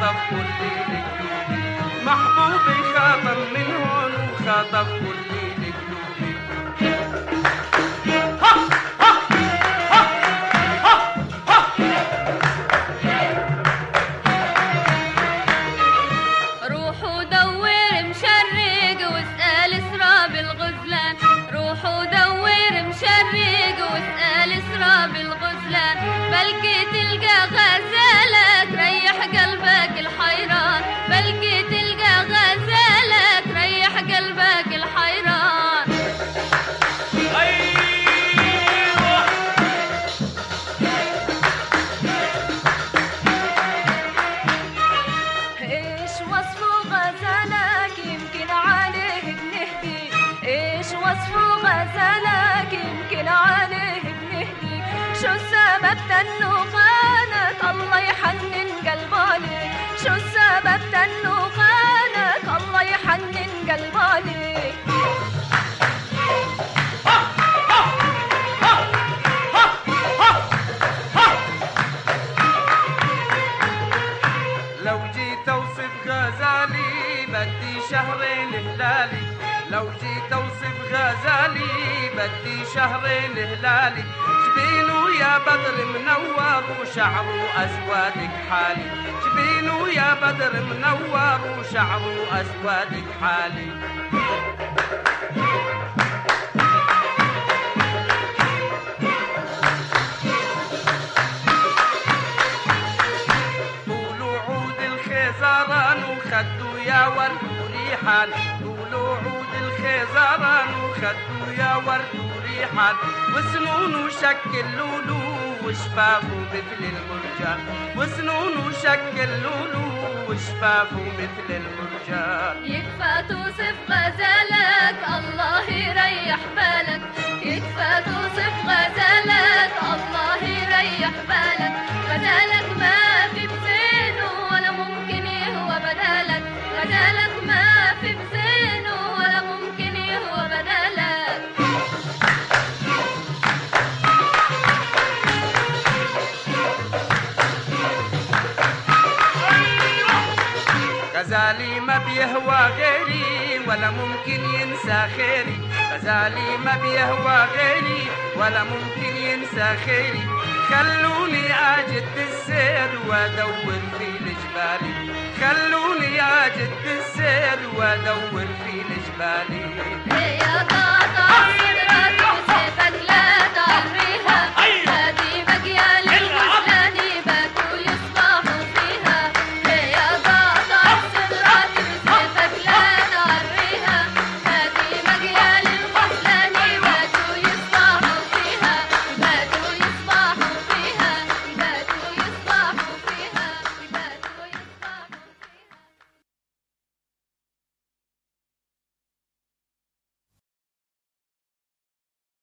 وخطف كل قلوبي، محبوبي خاطر من هون وخطف كل قلوبي. روح ودور مشرق واسأل سراب الغزلان، روح ودور مشرق واسأل سراب الغزلان، بلكي تلقى غزالة تريح قلبك الحيران، بلكي تلقى غزالة تريح قلبك الحيران. ايش وصف غزالك يمكن عليه بنهدي، ايش وصف غزالك يمكن عليه بنهدي، شو السبب تنو خانك الله يحنن قلباني، شو السبب تنو خانك الله يحنن قلباني. لو جيت اوصف غزالي بدي شهرين هلالي، لو جيت اوصف غزالي بدي شهرين هلالي، جبينه يا بدر منور وشعره اسود كحالي، جبينه يا بدر منور وشعره اسود كحالي. الخيزران وخدوا يا ورد وريحان، طولوا عود الخيزران وخدوا يا ورد وريحان، وسنونه شكل لولو وشفافه مثل المرجان، وسنونه شكل لولو وشفافه مثل المرجان. يكفى توصف غزالك الله يريح بالك، يكفى توصف غزالك الله يريح بالك، غزالك ما في بزينه ولا ممكن يهوى بدالك، غزالك ما في بزينه ولا ممكن يهوى بدالك. غزالي ما بيهوى غيري ولا ممكن ينسى خيري، غزالي ما بيهوى غيري ولا ممكن ينسى خيري، خلوني اجد السير وادور في الجبال، خلوني اجد السير وادور في الجبال.